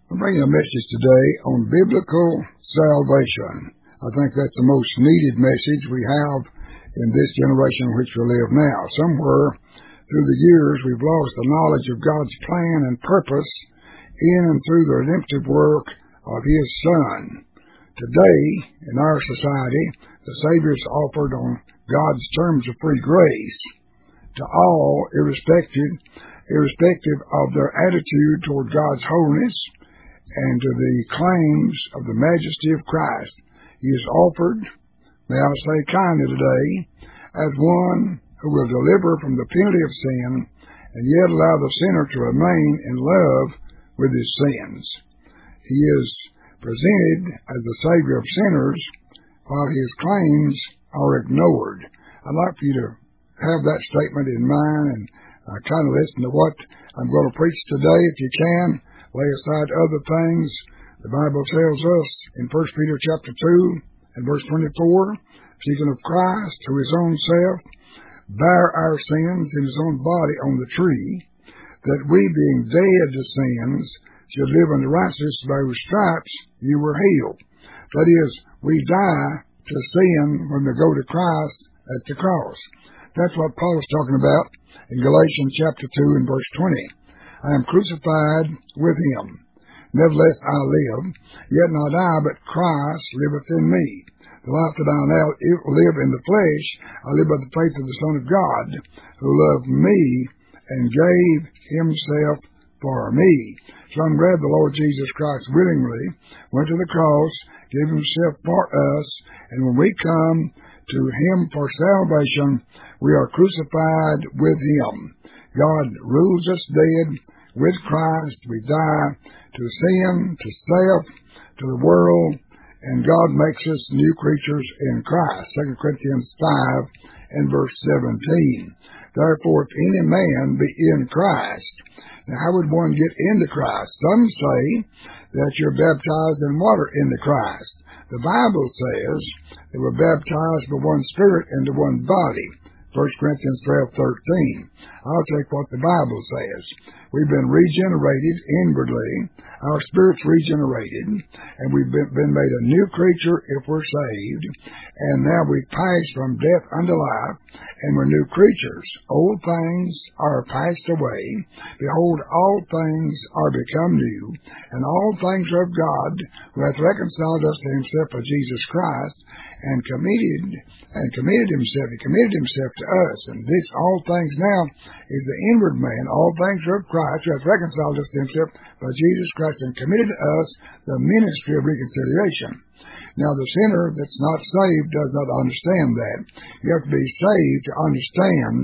I'm bringing a message today on biblical salvation. I think that's the most needed message we have in this generation in which we live now. Somewhere through the years, we've lost the knowledge of God's plan and purpose in and through the redemptive work of His Son. Today, in our society, the Savior is offered on God's terms of free grace to all, irrespective of their attitude toward God's holiness and to the claims of the majesty of Christ. He is offered, may I say kindly today, as one who will deliver from the penalty of sin and yet allow the sinner to remain in love with his sins. He is presented as the Savior of sinners while his claims are ignored. I'd like for you to have that statement in mind and kind of listen to what I'm going to preach today. If you can, lay aside other things. The Bible tells us in 1 Peter chapter 2 and verse 24, speaking of Christ, who his own self bare our sins in his own body on the tree, that we being dead to sins should live unto righteousness, by whose stripes you were healed. That is, we die to sin when we go to Christ at the cross. That's what Paul is talking about in Galatians chapter 2 and verse 20. I am crucified with him. Nevertheless I live, yet not I, but Christ liveth in me. The life that I now live in the flesh, I live by the faith of the Son of God, who loved me and gave himself for me. So I'm glad the Lord Jesus Christ willingly went to the cross, gave himself for us, and when we come to him for salvation, we are crucified with him. God rules us dead with Christ. We die to sin, to self, to the world, and God makes us new creatures in Christ. 2 Corinthians 5 and verse 17. Therefore, if any man be in Christ. Now, how would one get into Christ? Some say that you're baptized in water into Christ. The Bible says they were baptized by one Spirit into one body. 1 Corinthians 12:13. I'll take what the Bible says. We've been regenerated inwardly. Our spirit's regenerated, and we've been made a new creature if we're saved. And now we've passed from death unto life, and we're new creatures. Old things are passed away. Behold, all things are become new, and all things are of God, who hath reconciled us to himself by Jesus Christ, and committed himself. He committed himself to us. And this all things now is the inward man. All things are of Christ, who hath reconciled us to himself by Jesus Christ, and committed to us the ministry of reconciliation. Now, the sinner that's not saved does not understand that. You have to be saved to understand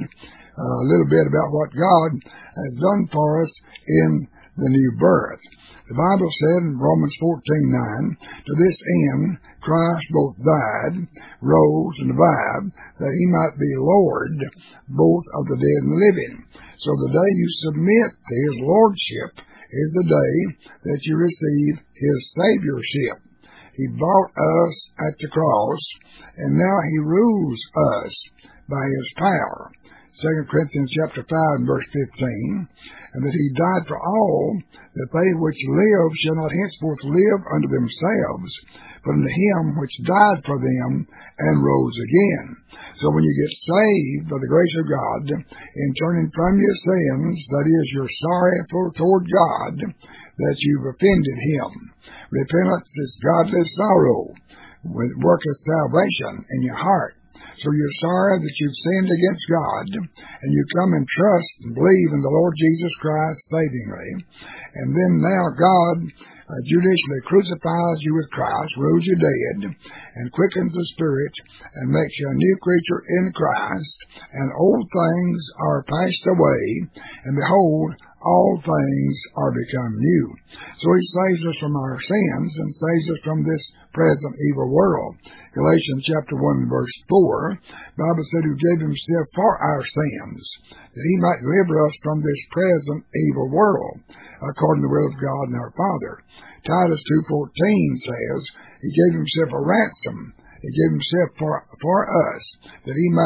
a little bit about what God has done for us in the new birth. The Bible said in Romans 14:9, to this end Christ both died, rose, and revived, that he might be Lord both of the dead and living. So the day you submit to his lordship is the day that you receive his saviorship. He bought us at the cross, and now he rules us by his power. 2 Corinthians chapter 5 and verse 15, and that he died for all, that they which live shall not henceforth live unto themselves, but unto him which died for them and rose again. So when you get saved by the grace of God, in turning from your sins, that is, you're sorry toward God that you've offended him. Repentance is godly sorrow, with work of salvation in your heart. So you're sorry that you've sinned against God, and you come and trust and believe in the Lord Jesus Christ savingly. And then now God judicially crucifies you with Christ, rules you dead, and quickens the spirit, and makes you a new creature in Christ, and old things are passed away, and behold, all things are become new. So he saves us from our sins and saves us from this present evil world. Galatians chapter 1 verse 4, the Bible said, who gave himself for our sins, that he might deliver us from this present evil world, according to the will of God and our Father. Titus 2:14 says, he gave himself a ransom. He gave himself for us, that he might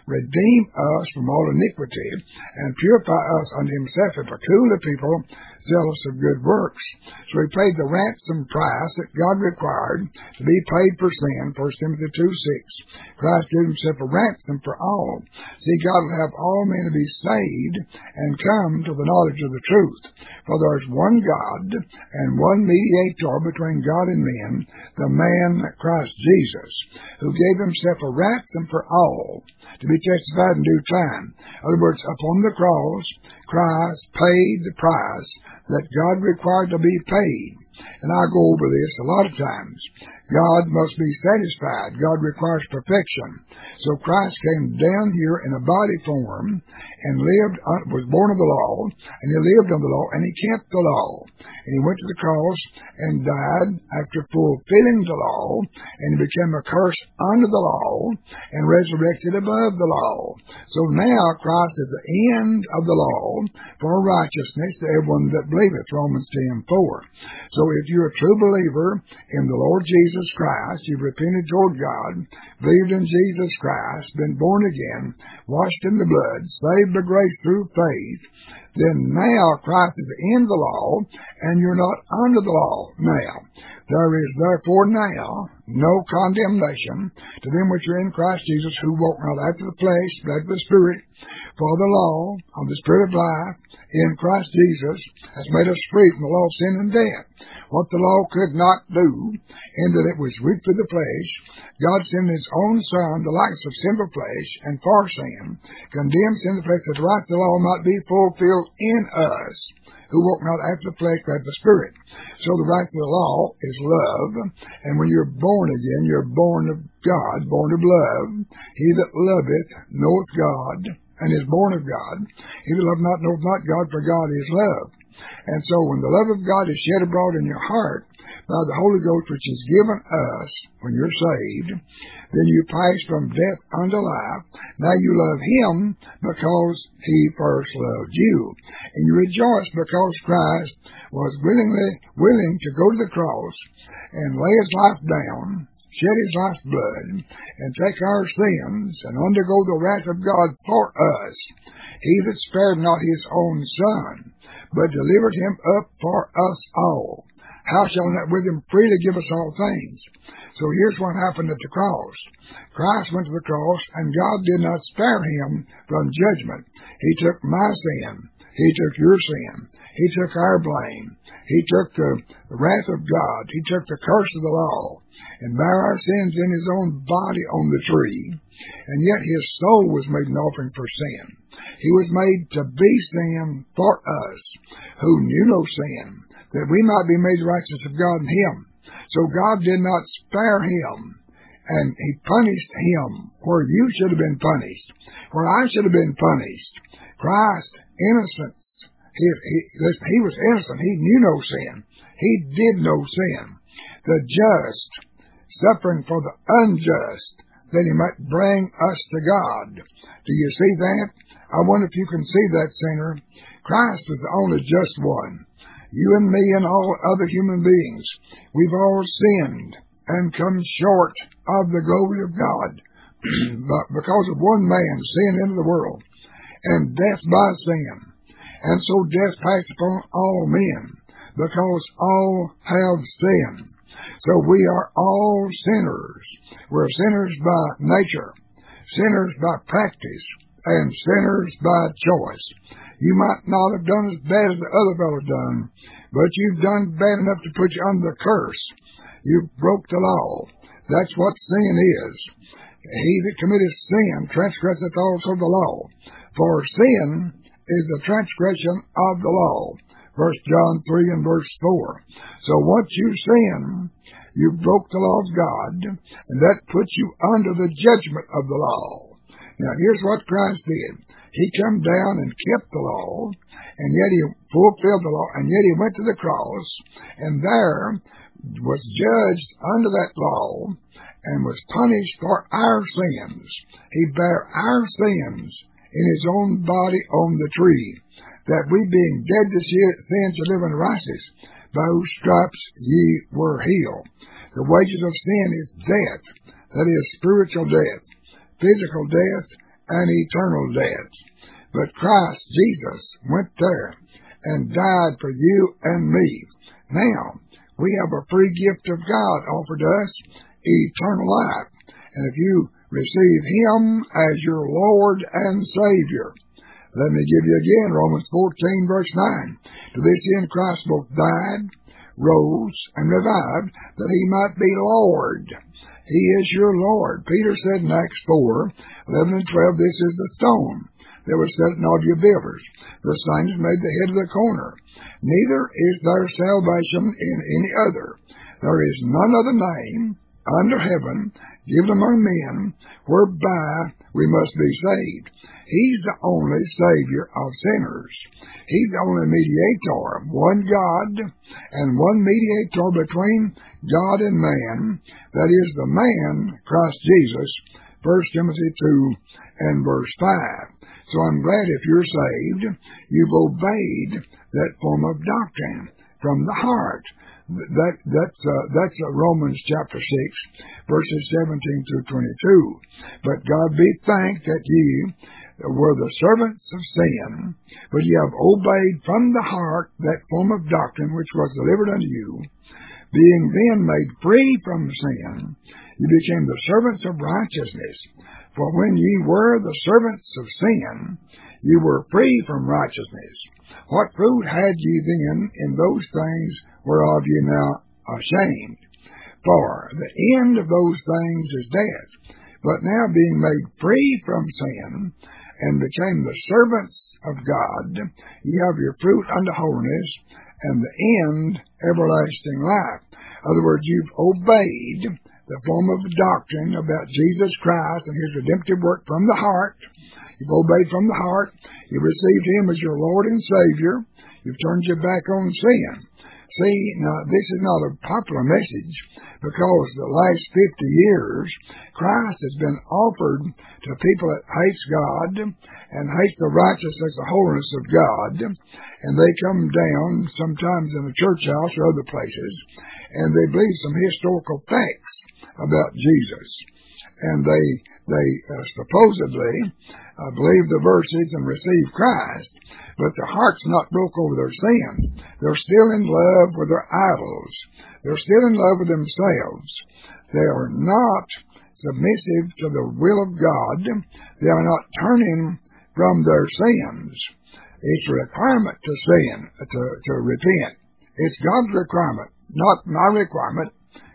redeem us from all iniquity, and purify us unto himself, a peculiar people, zealous of good works. So he paid the ransom price that God required to be paid for sin, 1 Timothy 2:6. Christ gave himself a ransom for all. See, God will have all men to be saved and come to the knowledge of the truth. For there is one God and one mediator between God and men, the man Christ Jesus, who gave himself a ransom for all, to be testified in due time. In other words, upon the cross, Christ paid the price that God required to be paid. And I go over this a lot of times. God must be satisfied. God requires perfection. So Christ came down here in a body form and was born of the law, and he lived under the law, and he kept the law. And he went to the cross and died after fulfilling the law, and he became a curse under the law and resurrected above the law. So now Christ is the end of the law for righteousness to everyone that believeth, Romans 10:4. So if you're a true believer in the Lord Jesus Christ, you've repented toward God, believed in Jesus Christ, been born again, washed in the blood, saved by grace through faith, then now Christ is in the law, and you're not under the law now. There is therefore now no condemnation to them which are in Christ Jesus, who walk not after the flesh, but after the Spirit. For the law of the Spirit of life in Christ Jesus has made us free from the law of sin and death. What the law could not do, in that it was weak through the flesh, God sent his own Son, the likeness of sinful flesh, and for sin, condemned sin in the flesh, that the rights of the law might be fulfilled in us, who walk not after the flesh, but after the Spirit. So the rights of the law is love, and when you're born again, you're born of God, born of love. He that loveth knoweth God, and is born of God. He that loveth not knoweth not God, for God is love. And so when the love of God is shed abroad in your heart by the Holy Ghost, which is given us when you're saved, then you pass from death unto life. Now you love him because he first loved you. And you rejoice because Christ was willing to go to the cross and lay his life down, shed his life's blood, and take our sins, and undergo the wrath of God for us. He that spared not his own Son, but delivered him up for us all, how shall not with him freely give us all things? So here's what happened at the cross. Christ went to the cross, and God did not spare him from judgment. He took my sin. He took your sin. He took our blame. He took the wrath of God. He took the curse of the law and bare our sins in his own body on the tree. And yet his soul was made an offering for sin. He was made to be sin for us, who knew no sin, that we might be made the righteousness of God in him. So God did not spare him, and he punished him where you should have been punished, where I should have been punished. Christ, innocence. He was innocent. He knew no sin. He did no sin. The just, suffering for the unjust, that he might bring us to God. Do you see that? I wonder if you can see that, sinner. Christ is the only just one. You and me and all other human beings, we've all sinned and come short of the glory of God. But because of one man, sin into the world, and death by sin. And so death passed upon all men, because all have sinned. So we are all sinners. We're sinners by nature, sinners by practice, and sinners by choice. You might not have done as bad as the other fellows done, but you've done bad enough to put you under the curse. You broke the law. That's what sin is. He that committeth sin transgresseth also the law. For sin is a transgression of the law. 1 John 3 and verse 4. So once you sin, you broke the law of God, and that puts you under the judgment of the law. Now here's what Christ did. He come down and kept the law, and yet he fulfilled the law, and yet he went to the cross, and there was judged under that law, and was punished for our sins. He bare our sins in his own body on the tree, that we being dead to sin should live in righteousness, by whose stripes ye were healed. The wages of sin is death, that is spiritual death, physical death, and eternal death. But Christ Jesus went there and died for you and me. Now, we have a free gift of God offered to us, eternal life. And if you receive Him as your Lord and Savior, let me give you again Romans 14, verse 9. To this end Christ both died, rose, and revived, that He might be Lord. He is your Lord. Peter said in Acts 4, 11 and 12, this is the stone that was set in all your builders. The same is made the head of the corner. Neither is there salvation in any other. There is none other name under heaven given among men whereby we must be saved. He's the only Savior of sinners. He's the only mediator, one God and one mediator between God and man. That is the man, Christ Jesus, 1 Timothy 2 and verse 5. So I'm glad if you're saved, you've obeyed that form of doctrine from the heart. That's Romans chapter 6, verses 17 through 22. But God be thanked that ye were the servants of sin, but ye have obeyed from the heart that form of doctrine which was delivered unto you. Being then made free from sin, ye became the servants of righteousness. For when ye were the servants of sin, ye were free from righteousness. What fruit had ye then in those things whereof ye now ashamed? For the end of those things is death. But now being made free from sin, and became the servants of God, ye have your fruit unto holiness, and the end everlasting life. In other words, you've obeyed the form of doctrine about Jesus Christ and His redemptive work from the heart. You've obeyed from the heart. You've received Him as your Lord and Savior. You've turned your back on sin. See, now this is not a popular message because the last 50 years Christ has been offered to people that hates God and hates the righteousness, the holiness of God, and they come down sometimes in a church house or other places, and they believe some historical facts about Jesus, and they supposedly believe the verses and receive Christ, but their heart's not broke over their sins. They're still in love with their idols. They're still in love with themselves. They are not submissive to the will of God. They are not turning from their sins. It's a requirement to sin, to repent. It's God's requirement, not my requirement.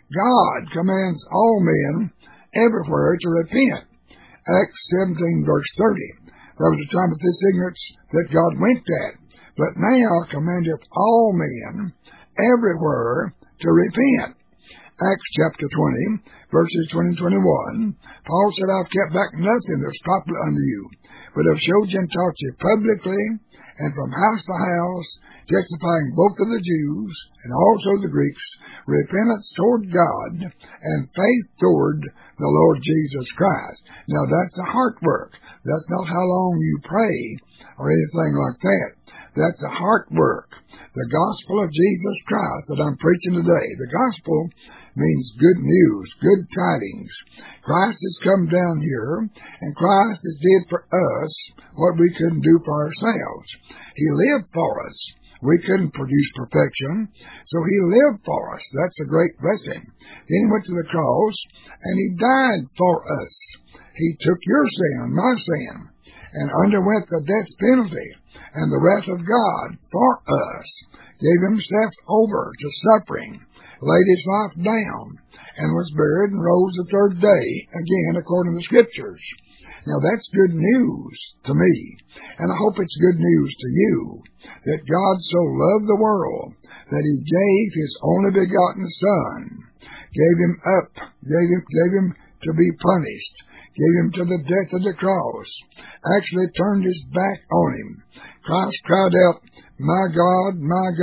God commands all men everywhere to repent. Acts 17, verse 30. There was a time of this ignorance that God winked at, but now commandeth all men everywhere to repent. Acts chapter 20, verses 20 and 21, Paul said, I've kept back nothing that's popular unto you, but have showed you and taught you publicly, and from house to house, testifying both of the Jews and also the Greeks, repentance toward God and faith toward the Lord Jesus Christ. Now that's a heart work. That's not how long you pray or anything like that. That's a heart work. The gospel of Jesus Christ that I'm preaching today. The gospel means good news, good tidings. Christ has come down here, and Christ has did for us what we couldn't do for ourselves. He lived for us. We couldn't produce perfection, so He lived for us. That's a great blessing. Then He went to the cross, and He died for us. He took your sin, my sin, and underwent the death penalty and the wrath of God for us, gave Himself over to suffering, laid His life down, and was buried and rose the third day, again according to the Scriptures. Now that's good news to me, and I hope it's good news to you, that God so loved the world that He gave His only begotten Son, gave Him up, gave him to be punished, gave Him to the death of the cross, actually turned His back on Him. Christ cried out, my God,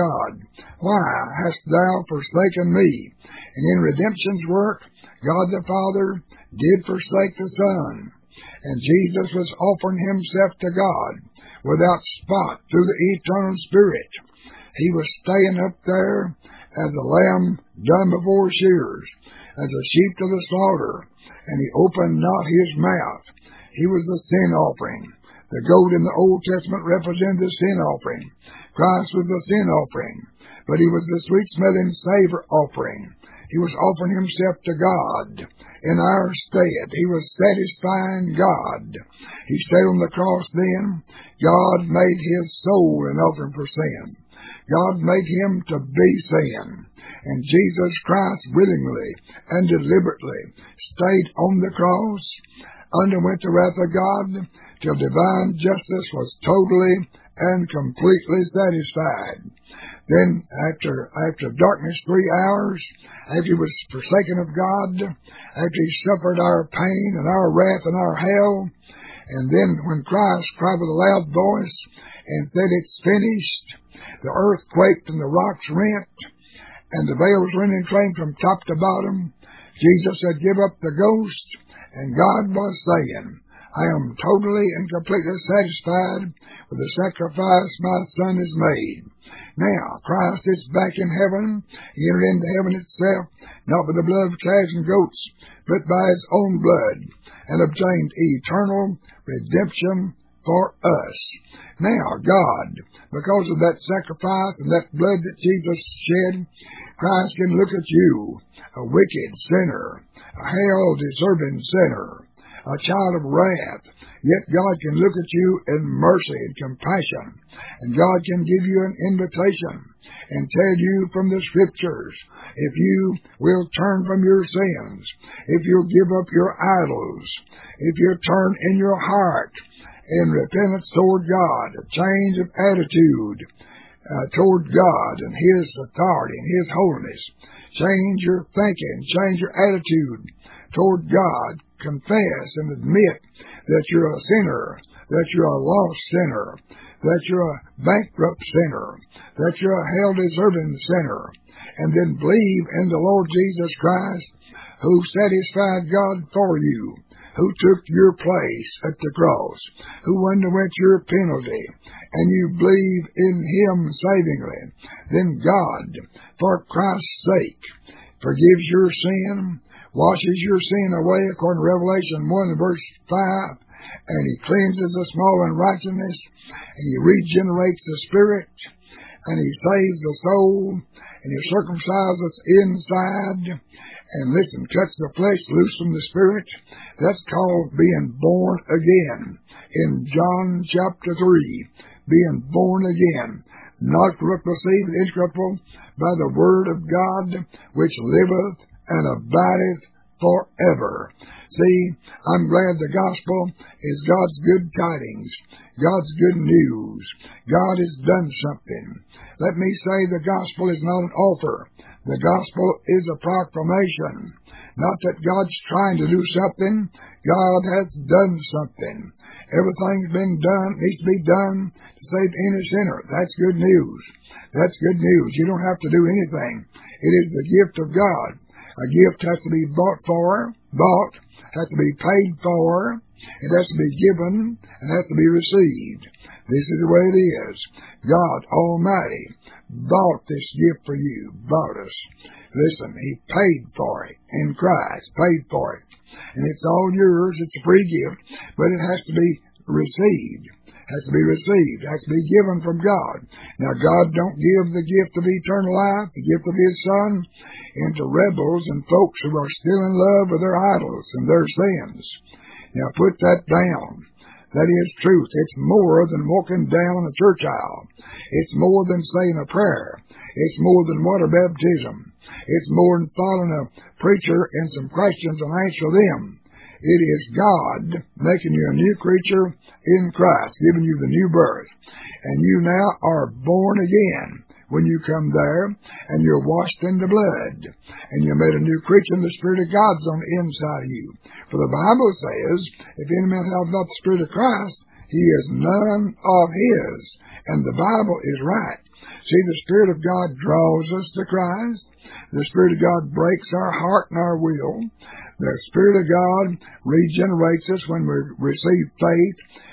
why hast thou forsaken me? And in redemption's work, God the Father did forsake the Son, and Jesus was offering Himself to God without spot through the eternal Spirit. He was staying up there as a lamb dumb before shears, as a sheep to the slaughter, and He opened not His mouth. He was the sin offering. The goat in the Old Testament represented the sin offering. Christ was the sin offering, but he was the sweet-smelling savor offering. He was offering himself to God in our stead. He was satisfying God. He stayed on the cross then. God made his soul an offering for sin. God made him to be sin. And Jesus Christ willingly and deliberately stayed on the cross, underwent the wrath of God, till divine justice was totally and completely satisfied. Then, after darkness 3 hours, after he was forsaken of God, after he suffered our pain and our wrath and our hell, and then when Christ cried with a loud voice and said, "It's finished," the earth quaked and the rocks rent, and the veil was rent in twain from top to bottom. Jesus said, "Give up the ghost," and God was saying, "I am totally and completely satisfied with the sacrifice my Son has made." Now, Christ is back in heaven. He entered into heaven itself, not with the blood of calves and goats, but by his own blood, and obtained eternal redemption for us. Now, God, because of that sacrifice and that blood that Jesus shed, Christ can look at you, a wicked sinner, a hell-deserving sinner, a child of wrath. Yet God can look at you in mercy and compassion, and God can give you an invitation and tell you from the Scriptures, if you will turn from your sins, if you'll give up your idols, if you turn in your heart in repentance toward God, a change of attitude toward God and his authority and his holiness, change your thinking, change your attitude toward God, confess and admit that you're a sinner, that you're a lost sinner, that you're a bankrupt sinner, that you're a hell-deserving sinner, and then believe in the Lord Jesus Christ, who satisfied God for you, who took your place at the cross, who underwent your penalty, and you believe in him savingly, then God, for Christ's sake, forgives your sin, washes your sin away, according to Revelation 1 and verse 5, and he cleanses the small unrighteousness, and he regenerates the spirit, and he saves the soul, and he circumcises us inside, and listen, cuts the flesh loose from the spirit. That's called being born again. In John chapter 3, being born again, not corruptible seed, but incorruptible, by the word of God, which liveth and abideth forever. See, I'm glad the gospel is God's good tidings, God's good news. God has done something. Let me say the gospel is not an offer. The gospel is a proclamation. Not that God's trying to do something. God has done something. Everything's been done, needs to be done to save any sinner. That's good news. That's good news. You don't have to do anything. It is the gift of God. A gift has to be bought, has to be paid for, it has to be given, and has to be received. This is the way it is. God Almighty bought this gift for you, bought us. Listen, he paid for it in Christ, paid for it. And it's all yours. It's a free gift, but it has to be received. Has to be received, has to be given from God. Now, God don't give the gift of eternal life, the gift of his Son, into rebels and folks who are still in love with their idols and their sins. Now, put that down. That is truth. It's more than walking down a church aisle. It's more than saying a prayer. It's more than water baptism. It's more than following a preacher and some questions and answer them. It is God making you a new creature in Christ, giving you the new birth. And you now are born again when you come there, and you're washed in the blood, and you're made a new creature, and the Spirit of God's on the inside of you. For the Bible says, if any man have not the Spirit of Christ, he is none of his. And the Bible is right. See, the Spirit of God draws us to Christ. The Spirit of God breaks our heart and our will. The Spirit of God regenerates us when we receive faith,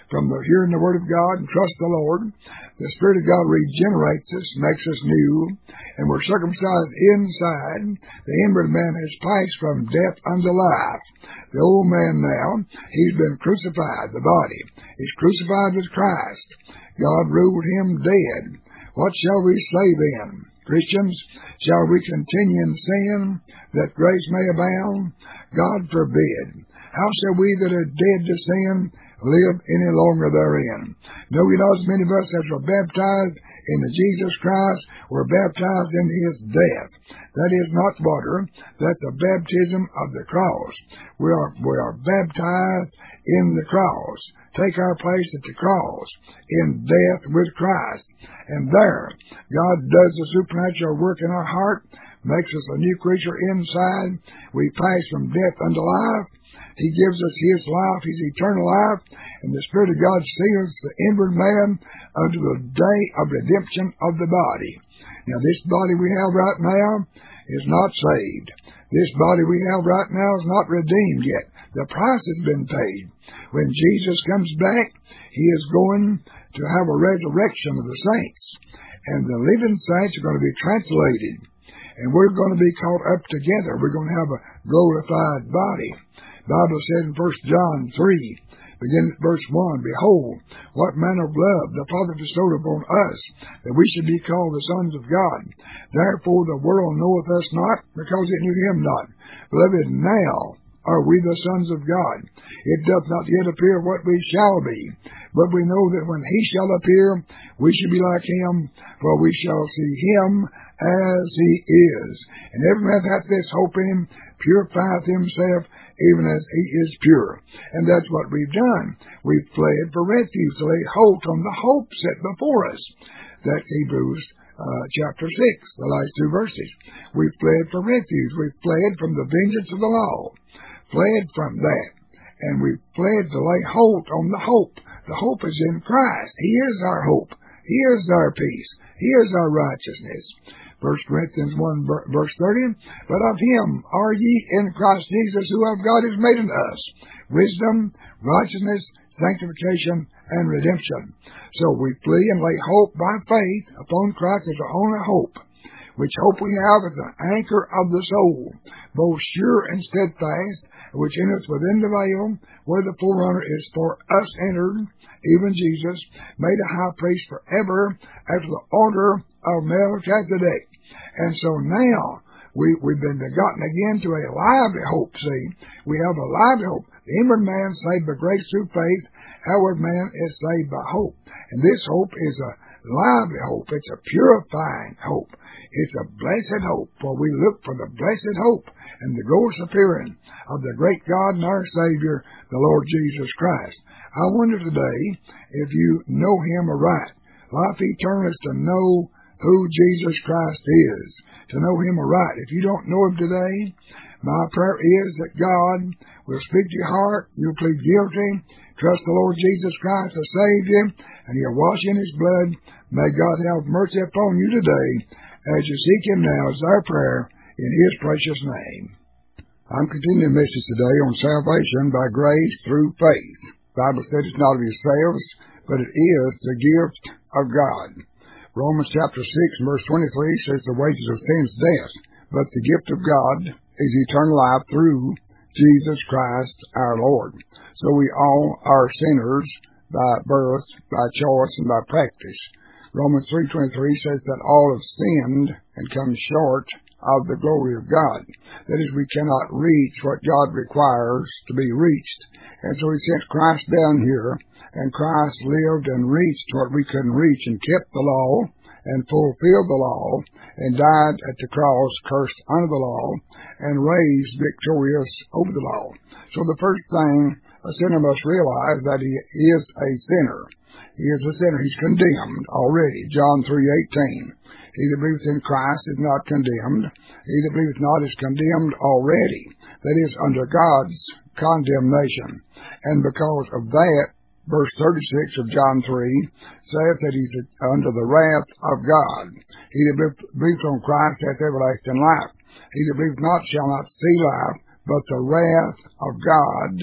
from the hearing the Word of God and trust the Lord. The Spirit of God regenerates us, makes us new, and we're circumcised inside. The inward man has passed from death unto life. The old man now, he's been crucified, the body. He's crucified with Christ. God ruled him dead. What shall we say then? Christians, shall we continue in sin that grace may abound? God forbid. How shall we that are dead to sin live any longer therein? Know ye not as many of us as were baptized into Jesus Christ were baptized into his death? That is not water. That's a baptism of the cross. We are baptized in the cross. Take our place at the cross in death with Christ. And there, God does the supernatural work in our heart, makes us a new creature inside. We pass from death unto life. He gives us his life, his eternal life, and the Spirit of God seals the inward man unto the day of redemption of the body. Now, this body we have right now is not saved. This body we have right now is not redeemed yet. The price has been paid. When Jesus comes back, he is going to have a resurrection of the saints. And the living saints are going to be translated. And we're going to be caught up together. We're going to have a glorified body. The Bible says in 1 John 3, beginning at verse 1, Behold, what manner of love the Father bestowed upon us, that we should be called the sons of God. Therefore the world knoweth us not, because it knew him not. Beloved, now are we the sons of God. It doth not yet appear what we shall be, but we know that when he shall appear, we shall be like him, for we shall see him as he is. And every man hath this hope in him, purifieth himself, even as he is pure. And that's what we've done. We've fled for refuge to lay hold on the hope set before us. That's Hebrews chapter 6, the last two verses. We've fled for refuge. We've fled from the vengeance of the law. Fled from that. And we fled to lay hold on the hope. The hope is in Christ. He is our hope. He is our peace. He is our righteousness. 1 Corinthians 1 verse 30, But of him are ye in Christ Jesus, who of God is made in us wisdom, righteousness, sanctification, and redemption. So we flee and lay hope by faith upon Christ as our only hope, which hope we have is an anchor of the soul, both sure and steadfast, which entereth within the veil, where the forerunner is for us entered, even Jesus, made a high priest forever, after the order of Melchizedek. And so now, we've been begotten again to a lively hope, see. We have a lively hope. The inward man saved by grace through faith. Outward man is saved by hope. And this hope is a lively hope. It's a purifying hope. It's a blessed hope, for we look for the blessed hope and the glorious appearing of the great God and our Savior, the Lord Jesus Christ. I wonder today if you know him aright. Life eternal is to know who Jesus Christ is, to know him aright. If you don't know him today, my prayer is that God will speak to your heart, you'll plead guilty, trust the Lord Jesus Christ to save you, and he'll wash you in his blood. May God have mercy upon you today as you seek him now, is our prayer in his precious name. I'm continuing the message today on salvation by grace through faith. The Bible says it's not of yourselves, but it is the gift of God. Romans chapter 6 verse 23 says the wages of sin is death, but the gift of God is eternal life through Jesus Christ our Lord. So we all are sinners by birth, by choice, and by practice. Romans 3:23 says that all have sinned and come short of the glory of God. That is, we cannot reach what God requires to be reached. And so he sent Christ down here, and Christ lived and reached what we couldn't reach, and kept the law and fulfilled the law, and died at the cross, cursed under the law, and raised victorious over the law. So the first thing a sinner must realize that he is a sinner. He is a sinner. He's condemned already. John 3:18. He that believeth in Christ is not condemned. He that believeth not is condemned already. That is, under God's condemnation. And because of that, verse 36 of John 3 says that he's under the wrath of God. He that believeth on Christ hath everlasting life. He that believeth not shall not see life, but the wrath of God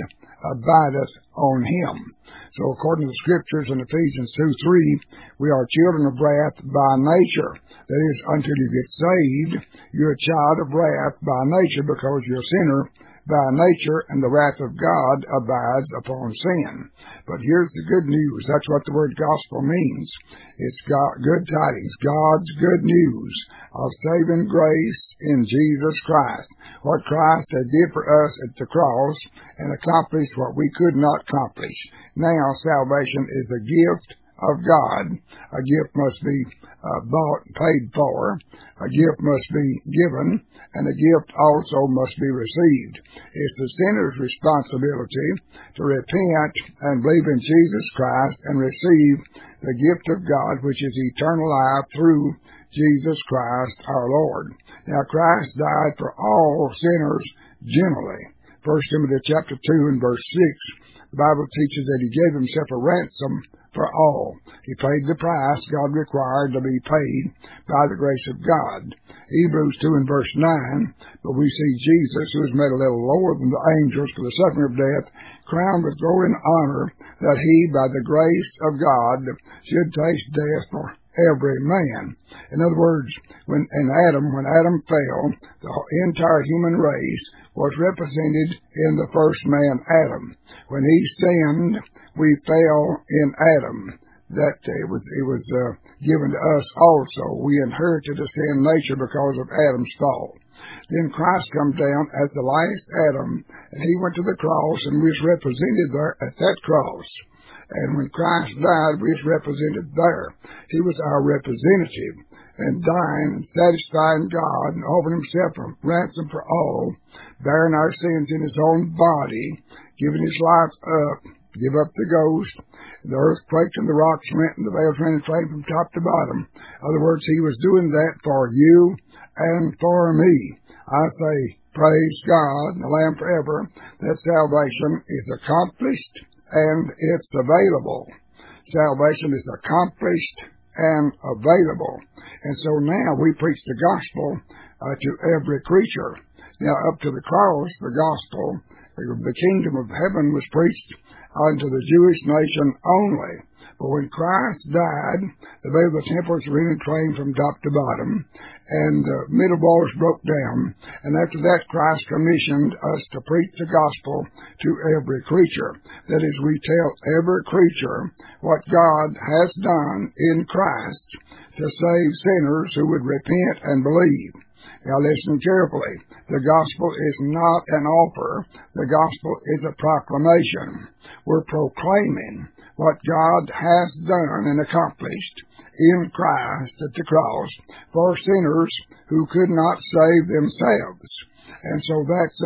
abideth on him. So according to the scriptures in Ephesians 2:3, we are children of wrath by nature. That is, until you get saved, you're a child of wrath by nature because you're a sinner by nature, and the wrath of God abides upon sin. But here's the good news. That's what the word gospel means. It's good tidings, God's good news of saving grace in Jesus Christ. What Christ had did for us at the cross and accomplished what we could not accomplish. Now salvation is a gift of God. A gift must be bought and paid for. A gift must be given, and a gift also must be received. It's the sinner's responsibility to repent and believe in Jesus Christ and receive the gift of God, which is eternal life through Jesus Christ our Lord. Now Christ died for all sinners generally. 1 Timothy chapter 2 and verse 6, the Bible teaches that he gave himself a ransom for all. He paid the price God required to be paid by the grace of God. Hebrews 2 and verse 9, but we see Jesus, who was made a little lower than the angels for the suffering of death, crowned with glory and honor, that he, by the grace of God, should taste death for every man. In other words, when Adam fell, the entire human race was represented in the first man, Adam. When he sinned, we fell in Adam. That it was given to us also. We inherited a sin nature because of Adam's fall. Then Christ comes down as the last Adam, and he went to the cross and was represented there at that cross. And when Christ died, we was represented there. He was our representative, and dying and satisfying God and offering himself a ransom for all, bearing our sins in his own body, giving his life up, give up the ghost. The earth quaked and the rocks rent and the veils ran in flame from top to bottom. In other words, he was doing that for you and for me. I say, praise God, the Lamb forever, that salvation is accomplished and it's available. Salvation is accomplished and available. And so now we preach the gospel to every creature. Now up to the cross, the gospel, the kingdom of heaven was preached unto the Jewish nation only. But when Christ died, the veil of the temple was rent in twain from top to bottom, and the middle walls broke down. And after that, Christ commissioned us to preach the gospel to every creature. That is, we tell every creature what God has done in Christ to save sinners who would repent and believe. Now listen carefully. The gospel is not an offer. The gospel is a proclamation. We're proclaiming what God has done and accomplished in Christ at the cross for sinners who could not save themselves. And so that's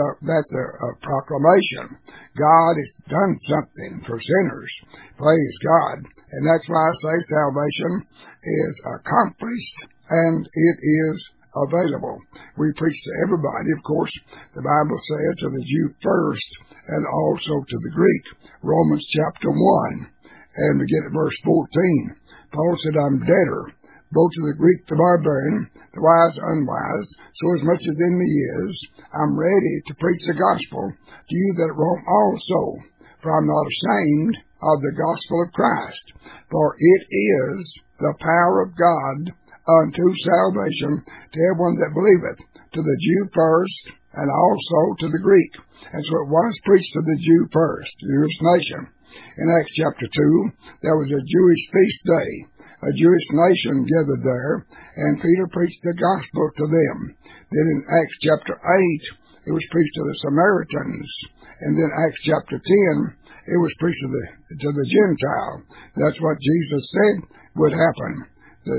a proclamation. God has done something for sinners. Praise God. And that's why I say salvation is accomplished and it is available. We preach to everybody. Of course, the Bible said to the Jew first and also to the Greek. Romans chapter 1 and begin at verse 14. Paul said, I'm debtor, both to the Greek, the barbarian, the wise, unwise, so as much as in me is, I'm ready to preach the gospel to you that at Rome also, for I'm not ashamed of the gospel of Christ, for it is the power of God unto salvation to everyone that believeth, to the Jew first, and also to the Greek. And so it was preached to the Jew first, the Jewish nation. In Acts chapter 2, there was a Jewish feast day. A Jewish nation gathered there, and Peter preached the gospel to them. Then in Acts chapter 8, it was preached to the Samaritans. And then Acts chapter 10, it was preached to the Gentile. That's what Jesus said would happen.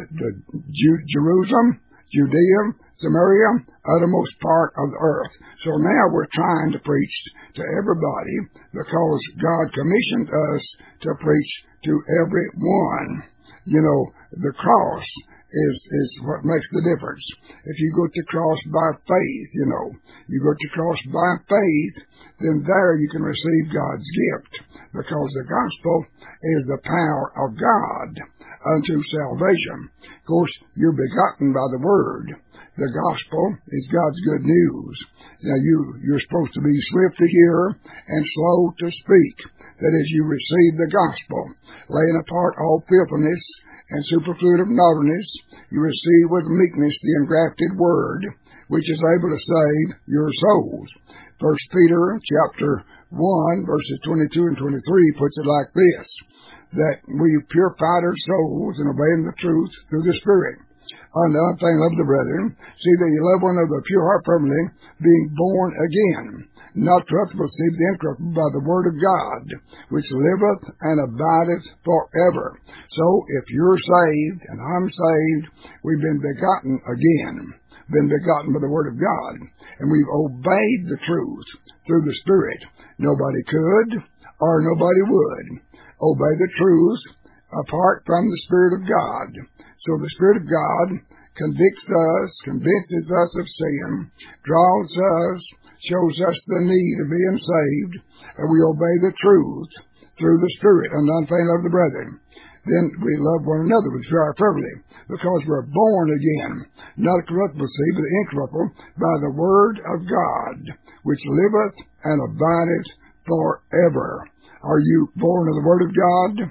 Jerusalem, Judea, Samaria, uttermost part of the earth. So now we're trying to preach to everybody because God commissioned us to preach to everyone. You know, the cross is what makes the difference. If you go to cross by faith, you go to cross by faith, then there you can receive God's gift, because the gospel is the power of God unto salvation. Of course, you're begotten by the Word. The gospel is God's good news. Now you're supposed to be swift to hear and slow to speak. That is, you receive the gospel, laying apart all filthiness and superfluity of naughtiness. You receive with meekness the engrafted word, which is able to save your souls. 1 Peter chapter 1, verses 22 and 23 puts it like this, that we purified our souls in obeying the truth through the Spirit. On the other thing, love the brethren, see that you love one another with pure heart firmly, being born again, not corruptible, see the incorruptible, by the word of God, which liveth and abideth forever. So, if you're saved and I'm saved, we've been begotten again, been begotten by the word of God, and we've obeyed the truth through the Spirit. Nobody could or nobody would obey the truth apart from the Spirit of God. So the Spirit of God convinces us of sin, draws us, shows us the need of being saved, and we obey the truth through the Spirit, and unfeigned love the brethren. Then we love one another with pure heart fervently, because we're born again, not corruptible seed, but incorruptible, by the word of God, which liveth and abideth forever. Are you born of the word of God?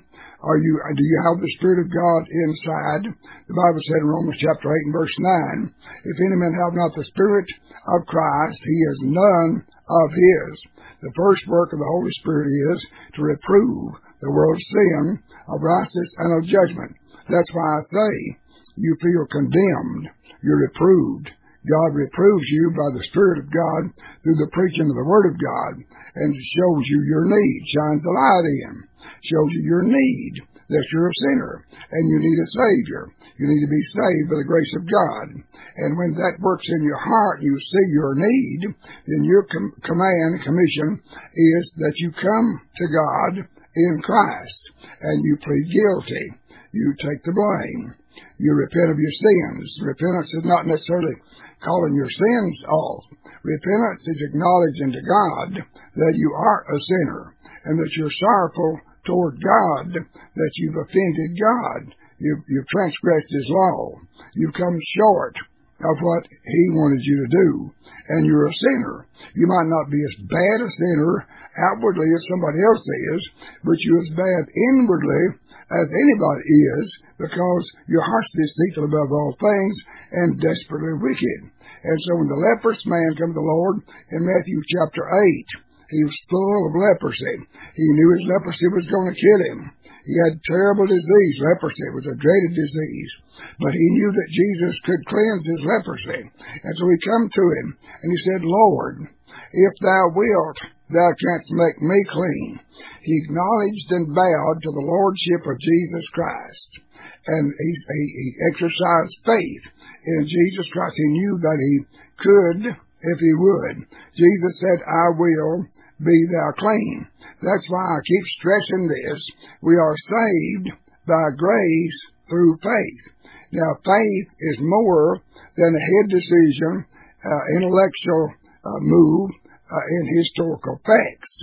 Do you have the Spirit of God inside? The Bible said in Romans chapter 8 and verse 9, if any man have not the Spirit of Christ, he is none of his. The first work of the Holy Spirit is to reprove the world's sin, of righteousness, and of judgment. That's why I say you feel condemned. You're reproved. God reproves you by the Spirit of God through the preaching of the Word of God, and shows you your need, shines a light in, shows you your need, that you're a sinner, and you need a Savior. You need to be saved by the grace of God. And when that works in your heart, you see your need, then your commission is that you come to God in Christ, and you plead guilty. You take the blame. You repent of your sins. Repentance is not necessarily calling your sins off. Repentance is acknowledging to God that you are a sinner and that you're sorrowful toward God, that you've offended God. You've transgressed His law. You've come short of what He wanted you to do, and you're a sinner. You might not be as bad a sinner outwardly as somebody else is, but you're as bad inwardly as anybody is, because your heart's deceitful above all things and desperately wicked. And so when the leprous man came to the Lord in Matthew chapter 8, he was full of leprosy. He knew his leprosy was going to kill him. He had terrible disease. Leprosy was a dreaded disease. But he knew that Jesus could cleanse his leprosy. And so he come to him, and he said, Lord, if thou wilt, thou canst make me clean. He acknowledged and bowed to the lordship of Jesus Christ. And he exercised faith in Jesus Christ. He knew that he could if he would. Jesus said, I will be thou clean. That's why I keep stressing this. We are saved by grace through faith. Now, faith is more than a head decision, intellectual move in historical facts.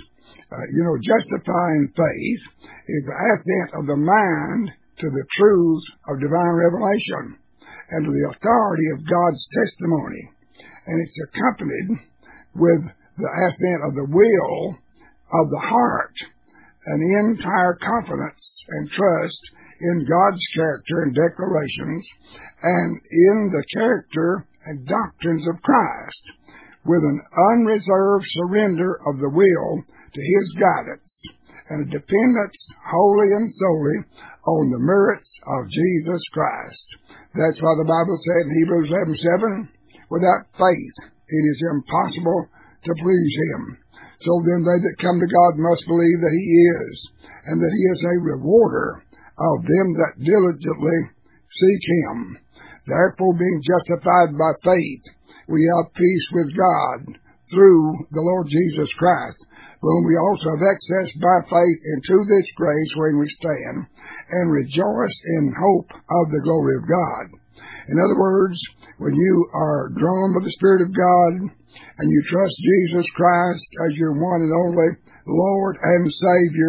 Justifying faith is the assent of the mind to the truth of divine revelation and to the authority of God's testimony. And it's accompanied with the assent of the will of the heart, an entire confidence and trust in God's character and declarations, and in the character and doctrines of Christ, with an unreserved surrender of the will to His guidance, and a dependence wholly and solely on the merits of Jesus Christ. That's why the Bible said in Hebrews 11:7, without faith it is impossible to please Him. So then they that come to God must believe that He is, and that He is a rewarder of them that diligently seek Him. Therefore, being justified by faith, we have peace with God through the Lord Jesus Christ, whom we also have access by faith into this grace wherein we stand, and rejoice in hope of the glory of God. In other words, when you are drawn by the Spirit of God, and you trust Jesus Christ as your one and only Lord and Savior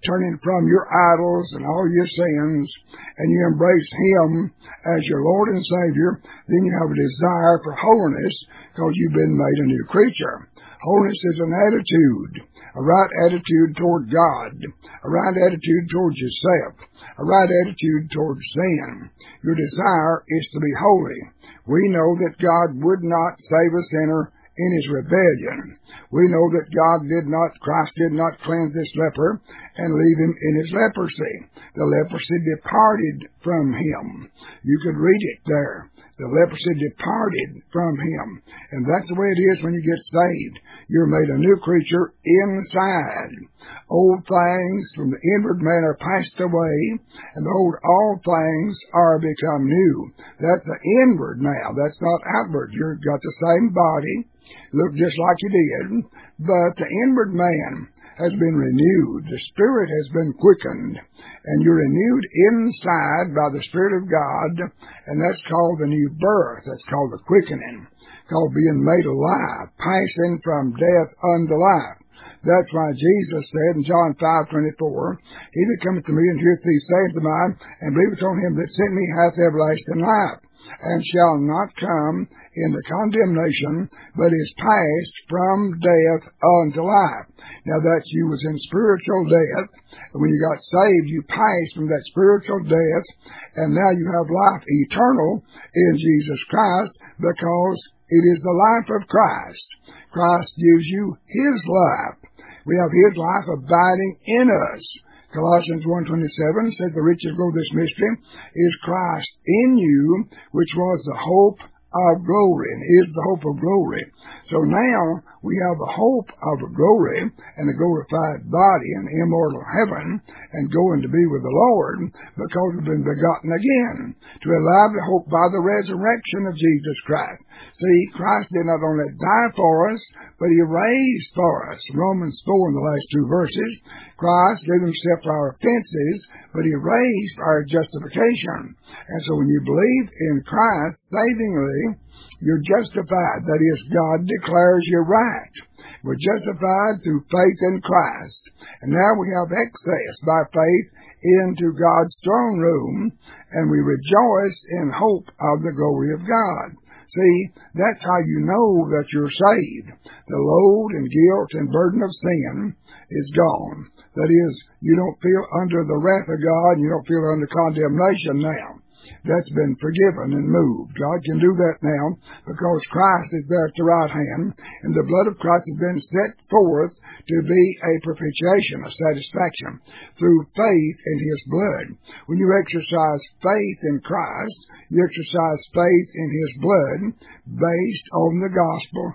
turning from your idols and all your sins, and you embrace Him as your Lord and Savior, then you have a desire for holiness because you've been made a new creature. Holiness is an attitude, a right attitude toward God, a right attitude towards yourself, a right attitude towards sin. Your desire is to be holy. We know that God would not save a sinner in his rebellion. We know that Christ did not cleanse this leper and leave him in his leprosy. The leprosy departed from him. You could read it there. The leprosy departed from him. And that's the way it is when you get saved. You're made a new creature inside. Old things from the inward man are passed away, and behold, all things are become new. That's the inward now. That's not outward. You've got the same body, look just like you did, but the inward man has been renewed. The Spirit has been quickened, and you're renewed inside by the Spirit of God, and that's called the new birth. That's called the quickening, called being made alive, passing from death unto life. That's why Jesus said in John 5:24, He that cometh to me and heareth these sayings of mine, and believeth on Him that sent me, hath everlasting life, and shall not come into condemnation, but is passed from death unto life. Now that you was in spiritual death, and when you got saved, you passed from that spiritual death, and now you have life eternal in Jesus Christ, because it is the life of Christ. Christ gives you His life. We have His life abiding in us. Colossians 1:27 says the riches of this mystery is Christ in you, which was the hope of glory, and is the hope of glory. So now we have the hope of glory and a glorified body and immortal heaven and going to be with the Lord because we've been begotten again to a lively hope by the resurrection of Jesus Christ. See, Christ did not only die for us, but He raised for us. Romans 4 in the last two verses, Christ gave Himself for our offenses, but He raised our justification. And so when you believe in Christ savingly, you're justified. That is, God declares you right. We're justified through faith in Christ. And now we have access by faith into God's throne room, and we rejoice in hope of the glory of God. See, that's how you know that you're saved. The load and guilt and burden of sin is gone. That is, you don't feel under the wrath of God, and you don't feel under condemnation now. That's been forgiven and moved. God can do that now because Christ is there at the right hand, and the blood of Christ has been set forth to be a propitiation, a satisfaction, through faith in His blood. When you exercise faith in Christ, you exercise faith in His blood based on the gospel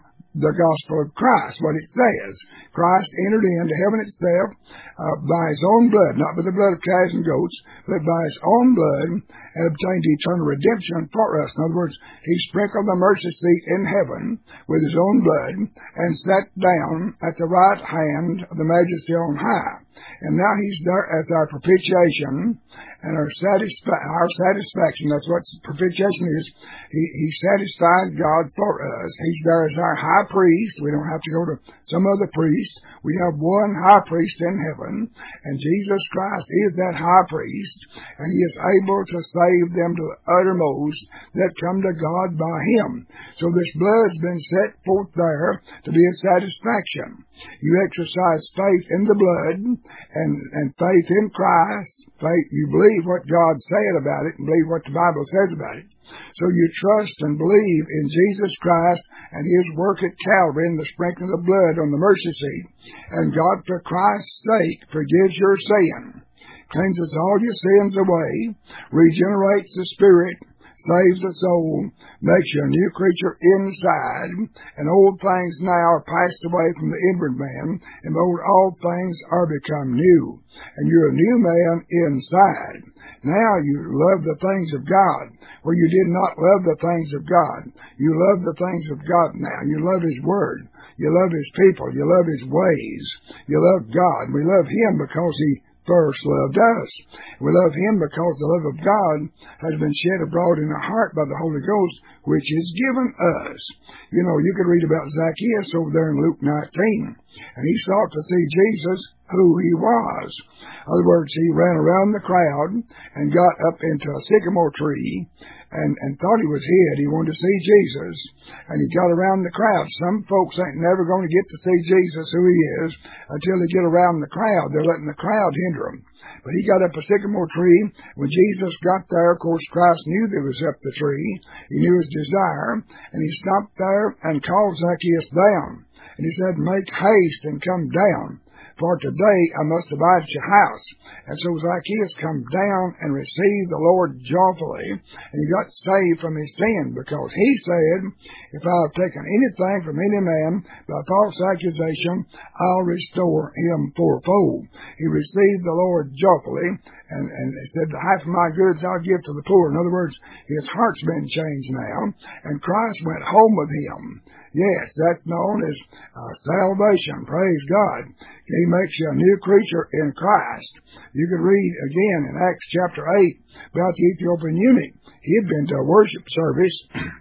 of Christ, what it says. Christ entered into heaven itself by His own blood, not by the blood of calves and goats, but by His own blood, and obtained eternal redemption for us. In other words, He sprinkled the mercy seat in heaven with His own blood and sat down at the right hand of the Majesty on high. And now He's there as our propitiation and our satisfaction. That's what propitiation is. He satisfied God for us. He's there as our high priest. We don't have to go to some other priest. We have one high priest in heaven, and Jesus Christ is that high priest, and He is able to save them to the uttermost that come to God by Him. So this blood's been set forth there to be a satisfaction. You exercise faith in the blood and faith in Christ. Faith, you believe what God said about it and believe what the Bible says about it. So you trust and believe in Jesus Christ and His work at Calvary and the sprinkling of blood on the mercy seat. And God, for Christ's sake, forgives your sin, cleanses all your sins away, regenerates the spirit, saves the soul, makes you a new creature inside, and old things now are passed away from the inward man, and behold, all things are become new. And you're a new man inside. Now you love the things of God, where you did not love the things of God. You love the things of God now. You love His Word. You love His people. You love His ways. You love God. We love Him because He first loved us. We love Him because the love of God has been shed abroad in our heart by the Holy Ghost, which is given us. You know, you could read about Zacchaeus over there in Luke 19. and he sought to see Jesus, who he was. In other words, he ran around the crowd and got up into a sycamore tree and thought he was hid. He wanted to see Jesus, and he got around the crowd. Some folks ain't never going to get to see Jesus, who he is, until they get around the crowd. They're letting the crowd hinder them. But he got up a sycamore tree. When Jesus got there, of course, Christ knew that he was up the tree. He knew his desire, and he stopped there and called Zacchaeus down. And he said, "Make haste and come down, for today I must abide at your house." And so Zacchaeus come down and received the Lord joyfully, and he got saved from his sin, because he said, "If I have taken anything from any man by false accusation, I'll restore him fourfold." He received the Lord joyfully, and he said, "The half of my goods I'll give to the poor." In other words, his heart's been changed now, and Christ went home with him. Yes, that's known as salvation. Praise God. He makes you a new creature in Christ. You can read again in Acts chapter 8 about the Ethiopian eunuch. He had been to a worship service,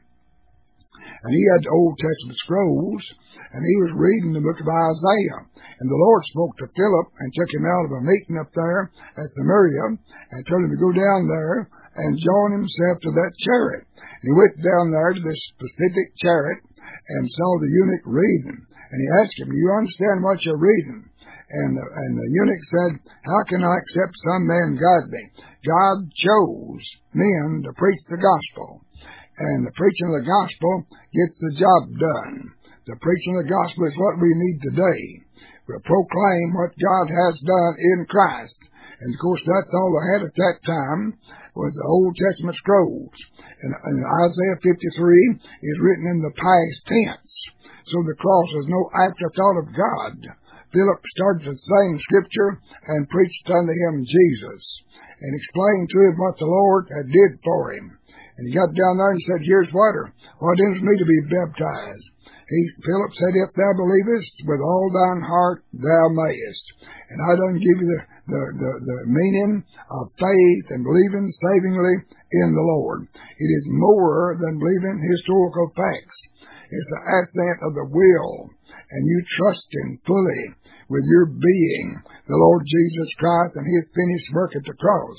and he had the Old Testament scrolls, and he was reading the book of Isaiah. And the Lord spoke to Philip and took him out of a meeting up there at Samaria and told him to go down there and join himself to that chariot. And he went down there to this specific chariot and saw the eunuch reading. And he asked him, "Do you understand what you're reading?" And the eunuch said, "How can I except some man guide me?" God chose men to preach the gospel. And the preaching of the gospel gets the job done. The preaching of the gospel is what we need today. We'll proclaim what God has done in Christ. And of course, that's all they had at that time was the Old Testament scrolls. And Isaiah 53 is written in the past tense. So the cross is no afterthought of God. Philip started the same scripture and preached unto him Jesus and explained to him what the Lord had did for him. And he got down there and said, "Here's water. What hinders me to be baptized?" Philip said, "If thou believest with all thine heart, thou mayest." And I done give you the meaning of faith and believing savingly in the Lord. It is more than believing historical facts. It's the accent of the will, and you trust Him fully with your being, the Lord Jesus Christ and His finished work at the cross.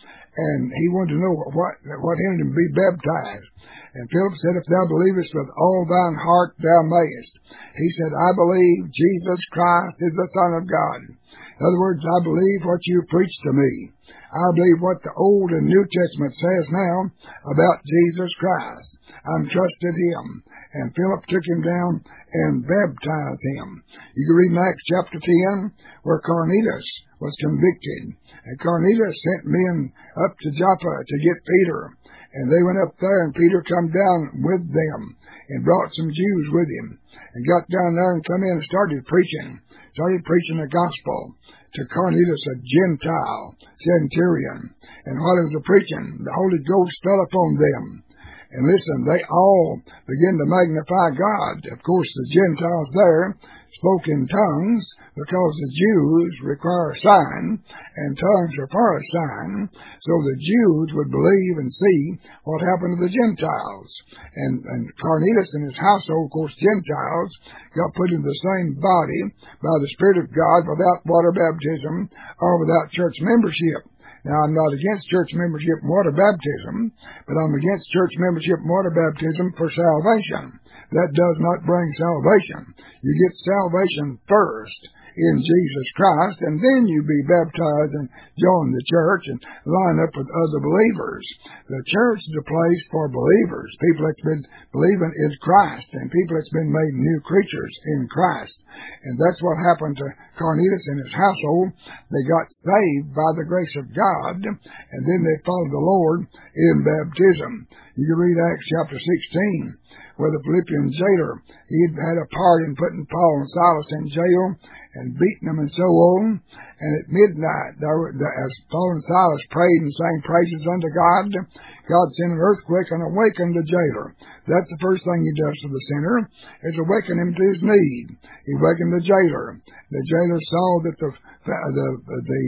And he wanted to know what hindered him to be baptized. And Philip said, "If thou believest with all thine heart, thou mayest." He said, "I believe Jesus Christ is the Son of God." In other words, I believe what you preach to me. I believe what the Old and New Testament says now about Jesus Christ. I'm trusted Him. And Philip took him down and baptized him. You can read in Acts chapter 10 where Cornelius was convicted. And Cornelius sent men up to Joppa to get Peter. And they went up there, and Peter come down with them and brought some Jews with him. And got down there and come in and started preaching the gospel to Cornelius, a Gentile centurion. And while he was preaching, the Holy Ghost fell upon them. And listen, they all began to magnify God. Of course, the Gentiles there spoke in tongues because the Jews require a sign, and tongues are for a sign, so the Jews would believe and see what happened to the Gentiles. And Cornelius and his household, of course, Gentiles, got put in the same body by the Spirit of God without water baptism or without church membership. Now, I'm not against church membership and water baptism, but I'm against church membership and water baptism for salvation. That does not bring salvation. You get salvation first in Jesus Christ, and then you be baptized and join the church and line up with other believers. The church is a place for believers, people that's been believing in Christ, and people that's been made new creatures in Christ. And that's what happened to Cornelius and his household. They got saved by the grace of God, and then they followed the Lord in baptism. You can read Acts chapter 16, where the Philippian jailer, he'd had a part in putting Paul and Silas in jail and beating them and so on. And at midnight, as Paul and Silas prayed and sang praises unto God, God sent an earthquake and awakened the jailer. That's the first thing He does to the sinner, is awaken him to his need. He awakened the jailer. The jailer saw that the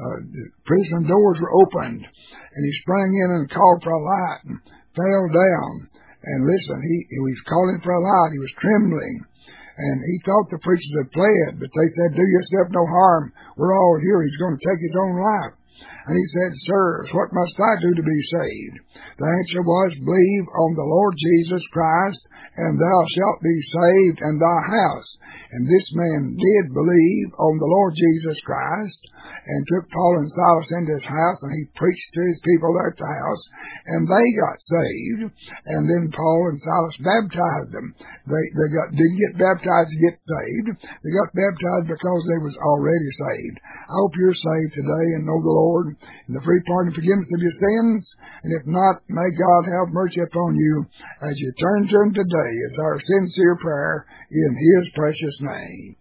prison doors were opened, and he sprang in and called for a light and fell down. And listen, he was calling for a light. He was trembling. And he thought the preachers had fled, but they said, do yourself no harm. We're all here. He's going to take his own life. And he said, sirs, what must I do to be saved? The answer was, believe on the Lord Jesus Christ, and thou shalt be saved and thy house. And this man did believe on the Lord Jesus Christ, and took Paul and Silas into his house, and he preached to his people there at the house, and they got saved. And then Paul and Silas baptized them. They didn't get baptized to get saved. They got baptized because they was already saved. I hope you're saved today and know the Lord and the free pardon and forgiveness of your sins. And if not, may God have mercy upon you as you turn to Him today, is our sincere prayer in His precious name.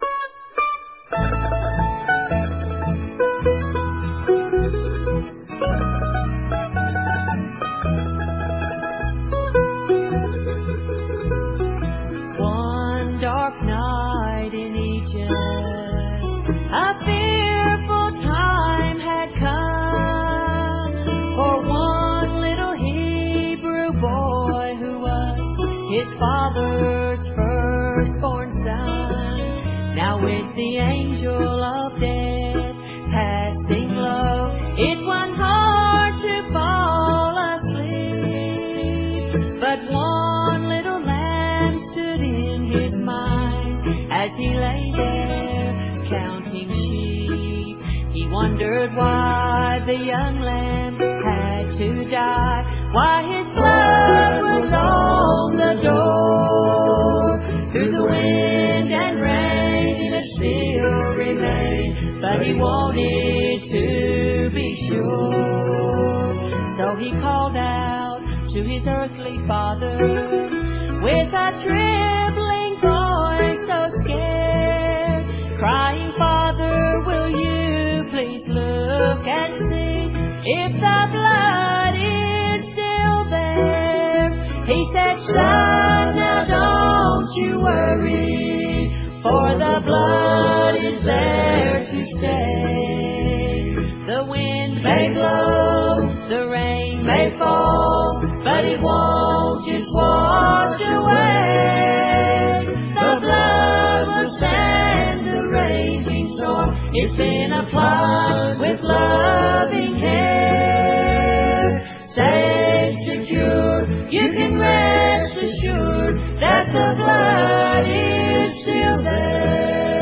One dark night in Egypt, a fearful time had come for one little Hebrew boy who was his father's firstborn son. Now with the angel of death passing low, it was hard to fall asleep. But one little lamb stood in his mind as he lay there counting sheep. He wondered why the young lamb had to die, why his blood was on the door. Through the wind and rain it still remained, but he wanted to be sure. So he called out to his earthly father with a trembling voice so scared, crying, Father, will you please look and see if the blood is still there? He said, Son, now don't you worry, for the blood is there to stay. The wind may blow, the rain may fall, but it won't just wash away the blood will stand the raging storm. It's been applied with loving care. Stay secure, you can rest assured that the blood is still there.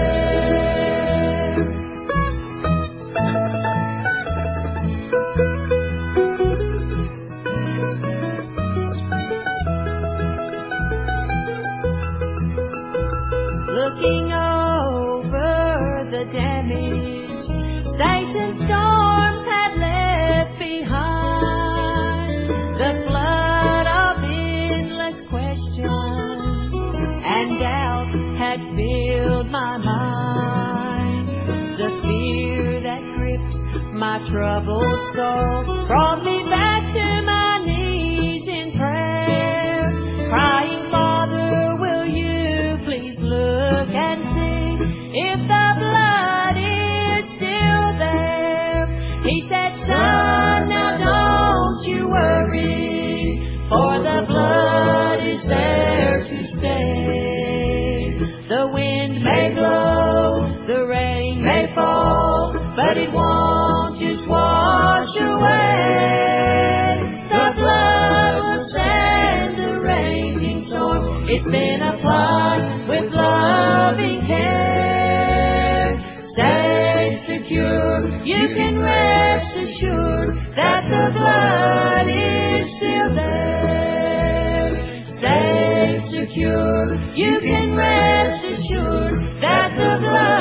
Looking over the damage Satan's storms had left behind, the flood of endless questions and doubt had filled my mind. The fear that gripped my troubled soul brought me back to my knees in prayer, crying, Father, will you please look and see if the blood is still there? He said, Son, now don't you worry, for the blood is there to stay. The wind may blow, the rain may fall, but it won't just wash away. The blood will stand the raging storm. It's been applied with loving care. Stay secure, you can rest assured that the blood is still there. Stay secure, you can rest assured that the blood